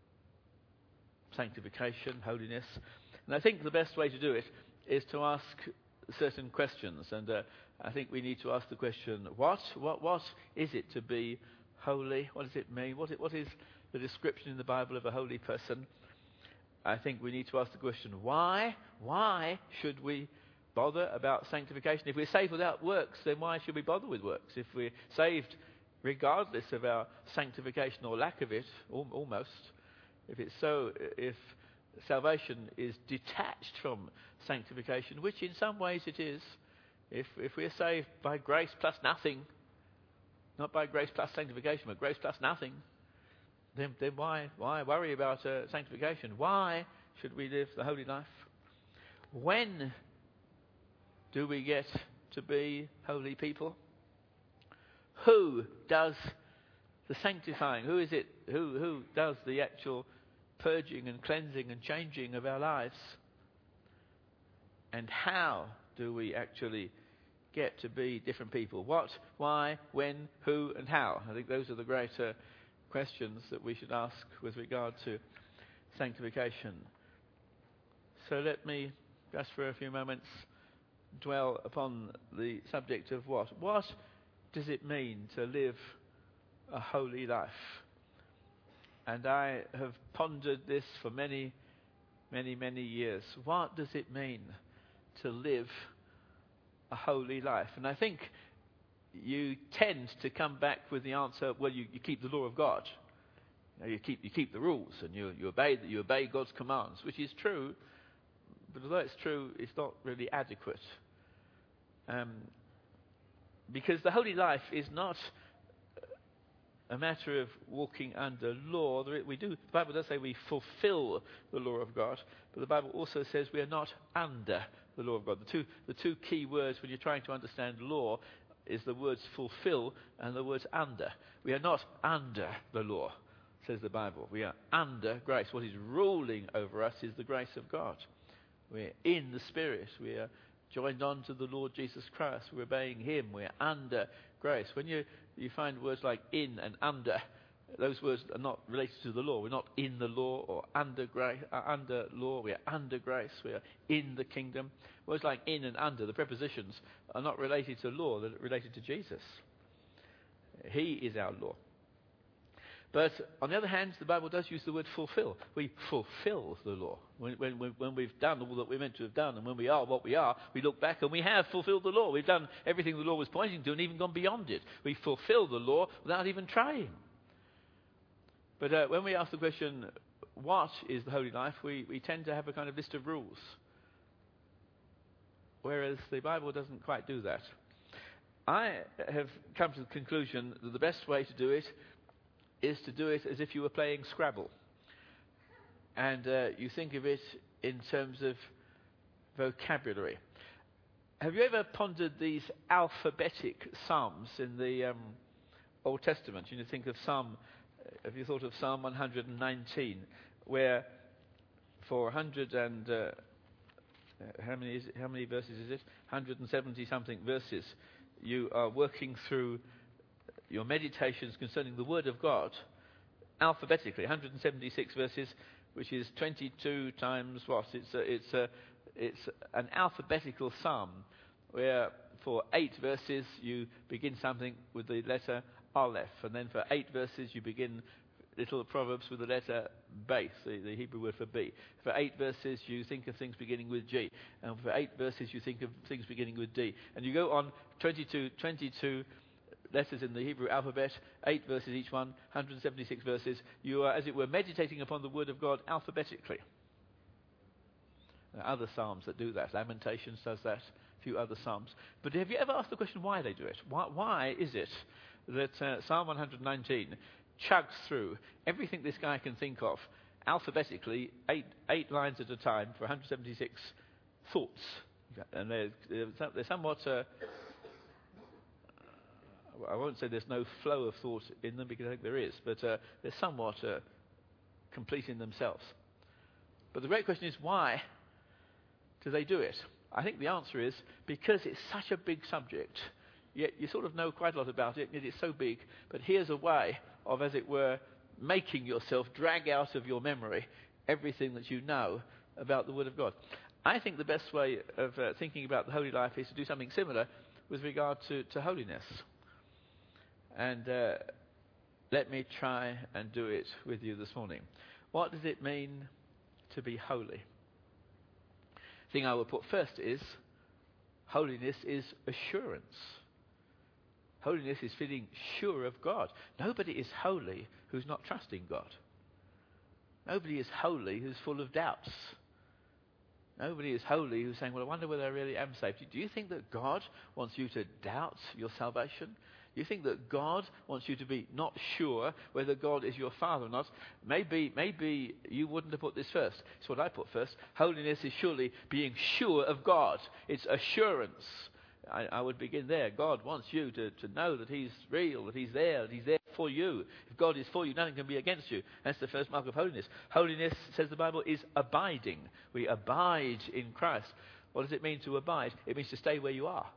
sanctification, holiness? And I think the best way to do it is to ask certain questions. And uh, I think we need to ask the question, what, what, what is it to be holy? What does it mean? What, what is the description in the Bible of a holy person? I think we need to ask the question, why? Why should we bother about sanctification? If we're saved without works, then why should we bother with works? If we're saved regardless of our sanctification or lack of it, almost, if it's so, if salvation is detached from sanctification, which in some ways it is, if if we're saved by grace plus nothing, not by grace plus sanctification, but grace plus nothing, then then why why worry about uh, sanctification? Why should we live the holy life? When do we get to be holy people? Who does the sanctifying? Who is it? Who who does the actual purging and cleansing and changing of our lives? And how do we actually get to be different people? What, why, when, who, and how? I think those are the greater questions that we should ask with regard to sanctification. So let me, just for a few moments, dwell upon the subject of what? What does it mean to live a holy life? And I have pondered this for many, many, many years. What does it mean to live a holy life? And I think you tend to come back with the answer, well, you, you keep the law of God. You know, you keep you keep the rules, and you, you obey you obey God's commands, which is true. But although it's true, it's not really adequate. Um, because the holy life is not a matter of walking under law. We do, the Bible does say we fulfill the law of God, but the Bible also says we are not under the law of God. The two, the two key words when you're trying to understand law is the words fulfill and the words under. We are not under the law, says the Bible. We are under grace. What is ruling over us is the grace of God. We're in the Spirit. We are joined on to the Lord Jesus Christ. We're obeying Him. We're under grace. When you, you find words like in and under, those words are not related to the law. We're not in the law or under grace, uh, under law. We are under grace. We are in the kingdom. Words like in and under, the prepositions, are not related to law. They're related to Jesus. He is our law. But on the other hand, the Bible does use the word fulfill. We fulfill the law. When, when, when we've done all that we're meant to have done, and when we are what we are, we look back and we have fulfilled the law. We've done everything the law was pointing to and even gone beyond it. We fulfill the law without even trying. But uh, when we ask the question, what is the holy life, we, we tend to have a kind of list of rules. Whereas the Bible doesn't quite do that. I have come to the conclusion that the best way to do it is to do it as if you were playing Scrabble. And uh, you think of it in terms of vocabulary. Have you ever pondered these alphabetic psalms in the um, Old Testament? You know, think of Psalm, have you thought of Psalm one hundred nineteen, where for one hundred and, uh, how many is it, how many verses is it? one hundred seventy something verses. You are working through your meditations concerning the Word of God alphabetically, one hundred seventy-six verses, which is twenty-two times what? It's a, it's a, it's an alphabetical psalm where for eight verses you begin something with the letter Aleph, and then for eight verses you begin little proverbs with the letter Beis, the, the Hebrew word for B. For eight verses you think of things beginning with G, and for eight verses you think of things beginning with D. And you go on twenty-two, twenty-two letters in the Hebrew alphabet, eight verses each one, one hundred seventy-six verses. You are, as it were, meditating upon the Word of God alphabetically. There are other psalms that do that. Lamentations does that, a few other psalms. But have you ever asked the question why they do it? Why, why is it that uh, Psalm one hundred nineteen chugs through everything this guy can think of alphabetically, eight, eight lines at a time for one hundred seventy-six thoughts? And they're, they're somewhat... Uh, I won't say there's no flow of thought in them, because I think there is, but uh, they're somewhat uh, complete in themselves. But the great question is, why do they do it? I think the answer is because it's such a big subject, yet you sort of know quite a lot about it, yet it's so big, but here's a way of, as it were, making yourself drag out of your memory everything that you know about the Word of God. I think the best way of uh, thinking about the holy life is to do something similar with regard to, to holiness. And uh, let me try and do it with you this morning. What does it mean to be holy? The thing I will put first is, holiness is assurance. Holiness is feeling sure of God. Nobody is holy who's not trusting God. Nobody is holy who's full of doubts. Nobody is holy who's saying, well, I wonder whether I really am saved. Do you think that God wants you to doubt your salvation? Do you think that God wants you to be not sure whether God is your Father or not? Maybe, maybe you wouldn't have put this first. It's what I put first. Holiness is surely being sure of God. It's assurance. I, I would begin there. God wants you to, to know that He's real, that He's there, that He's there for you. If God is for you, nothing can be against you. That's the first mark of holiness. Holiness, says the Bible, is abiding. We abide in Christ. What does it mean to abide? It means to stay where you are.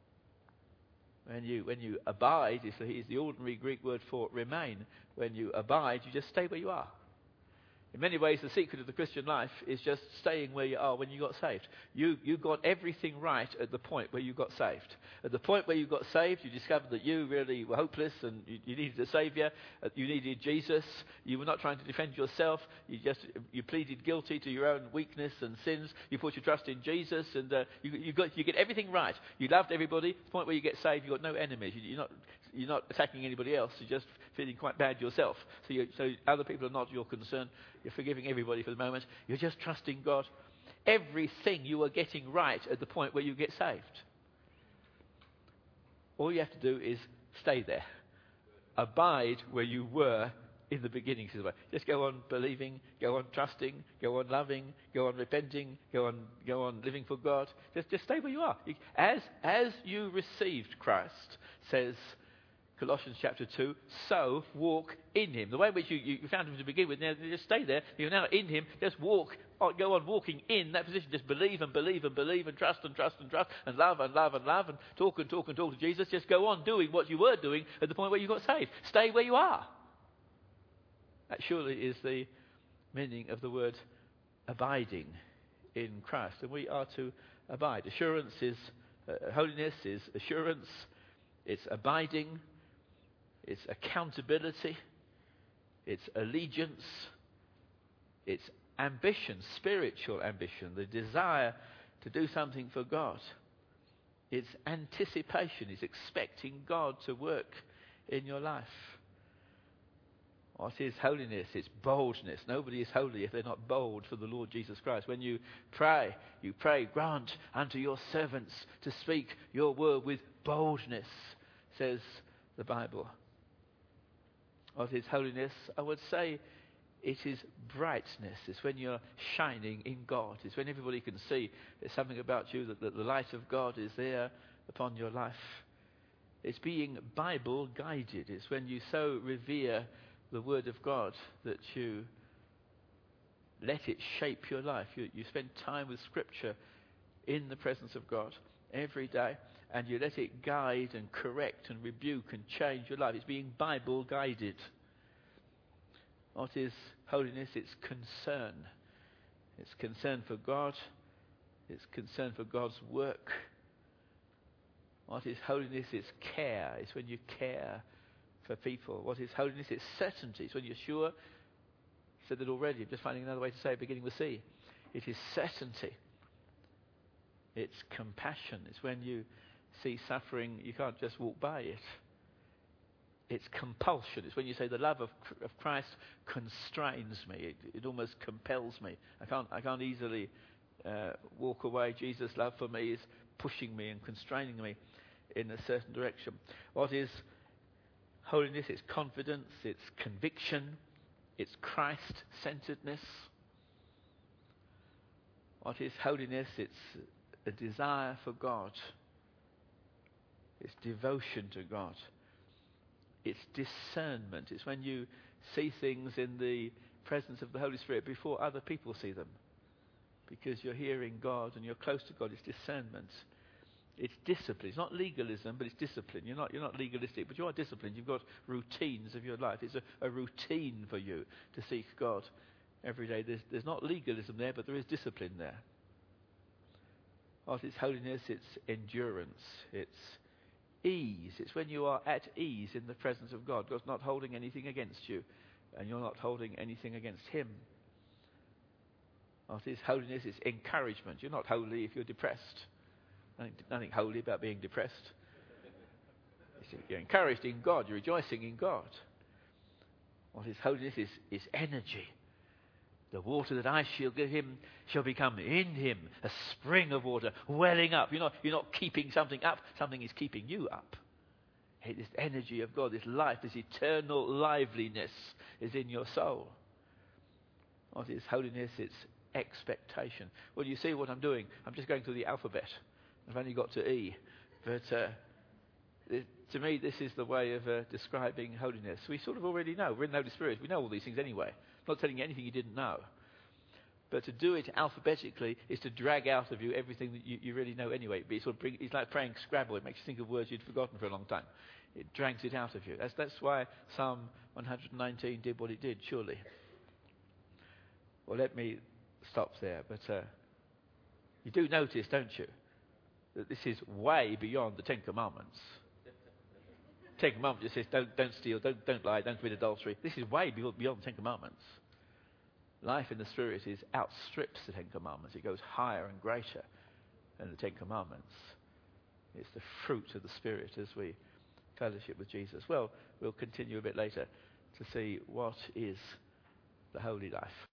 When you, when you abide, is the, is the ordinary Greek word for remain. When you abide, you just stay where you are. In many ways, the secret of the Christian life is just staying where you are when you got saved. You, you got everything right at the point where you got saved. At the point where you got saved, you discovered that you really were hopeless and you, you needed a Saviour. Uh, you needed Jesus. You were not trying to defend yourself. You just you pleaded guilty to your own weakness and sins. You put your trust in Jesus, and uh, you, you got you get everything right. You loved everybody. At the point where you get saved, you got no enemies. You, you're not you're not attacking anybody else. You're just feeling quite bad yourself. So you, so other people are not your concern. You're forgiving everybody for the moment. You're just trusting God. Everything you are getting right at the point where you get saved. All you have to do is stay there. Abide where you were in the beginning. Just go on believing, go on trusting, go on loving, go on repenting, go on go on living for God. Just just stay where you are. As as you received Christ, says Colossians chapter two, so walk in Him. The way in which you, you found Him to begin with, now just stay there. You're now in Him. Just walk, go on walking in that position. Just believe and believe and believe and trust and trust and trust and love and love and love and talk and talk and talk to Jesus. Just go on doing what you were doing at the point where you got saved. Stay where you are. That surely is the meaning of the word abiding in Christ. And we are to abide. Assurance is, uh, holiness is assurance. It's abiding. It's accountability. it's allegiance, it's ambition, spiritual ambition, the desire to do something for God. It's anticipation, it's expecting God to work in your life. What is holiness? It's boldness. Nobody is holy if they're not bold for the Lord Jesus Christ. When you pray, you pray, grant unto your servants to speak your word with boldness, says the Bible. What is holiness? I would say it is brightness. It's when you're shining in God. It's when everybody can see there's something about you, that, that the light of God is there upon your life. It's being Bible guided. It's when you so revere the Word of God that you let it shape your life. You, you spend time with Scripture in the presence of God every day, and you let it guide and correct and rebuke and change your life. It's being Bible guided. What is holiness? It's concern. It's concern for God. It's concern for God's work. What is holiness? It's care. It's when you care for people. What is holiness? It's certainty. It's when you're sure. I said that already. I'm just finding another way to say it, beginning with C. It is certainty. It's compassion. It's when you see suffering, you can't just walk by it. It's compulsion. It's when you say the love of of Christ constrains me. It, it almost compels me. I can't I can't easily uh, walk away. Jesus' love for me is pushing me and constraining me in a certain direction. What is holiness? It's confidence, it's conviction, it's Christ-centeredness. What is holiness? It's a desire for God. It's devotion to God. It's discernment. It's when you see things in the presence of the Holy Spirit before other people see them. Because you're hearing God and you're close to God. It's discernment. It's discipline. It's not legalism, but it's discipline. You're not, you're not legalistic, but you are disciplined. You've got routines of your life. It's a, a routine for you to seek God every day. There's, there's not legalism there, but there is discipline there. What is holiness? It's endurance. It's ease. It's when you are at ease in the presence of God. God's not holding anything against you, and you're not holding anything against Him. What is holiness? It's encouragement. You're not holy if you're depressed. Nothing, nothing holy about being depressed. You're encouraged in God. You're rejoicing in God. What is holiness? Is, is energy. The water that I shall give him shall become in him a spring of water welling up. You're not, you're not keeping something up. Something is keeping you up. Hey, this energy of God, this life, this eternal liveliness is in your soul. What is holiness? It's expectation. Well, you see what I'm doing. I'm just going through the alphabet. I've only got to E. But uh, it, to me, this is the way of uh, describing holiness. We sort of already know. We're in the Holy Spirit. We know all these things anyway. I'm not telling you anything you didn't know. But to do it alphabetically is to drag out of you everything that you, you really know anyway. It sort of bring, it's like playing Scrabble. It makes you think of words you'd forgotten for a long time. It drags it out of you. That's, that's why Psalm one nineteen did what it did, surely. Well, let me stop there. But uh, you do notice, don't you, that this is way beyond the Ten Commandments. Ten Commandments just says don't don't steal, don't don't lie, don't commit adultery. This is way beyond the Ten Commandments. Life in the Spirit is outstrips the Ten Commandments. It goes higher and greater than the Ten Commandments. It's the fruit of the Spirit as we fellowship with Jesus. Well, we'll continue a bit later to see what is the holy life.